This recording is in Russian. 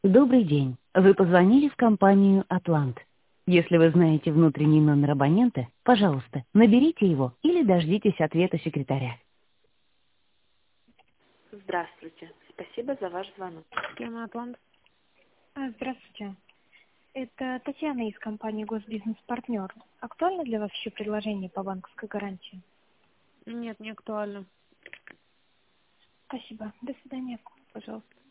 Добрый день. Вы позвонили в компанию «Атлант». Если вы знаете внутренний номер абонента, пожалуйста, наберите его или дождитесь ответа секретаря. Здравствуйте. Спасибо за ваш звонок. Фирма «Атлант». Здравствуйте. Это Татьяна из компании «Госбизнес-партнер». Актуально для вас еще предложение по банковской гарантии? Нет, не актуально. Спасибо. До свидания. Пожалуйста.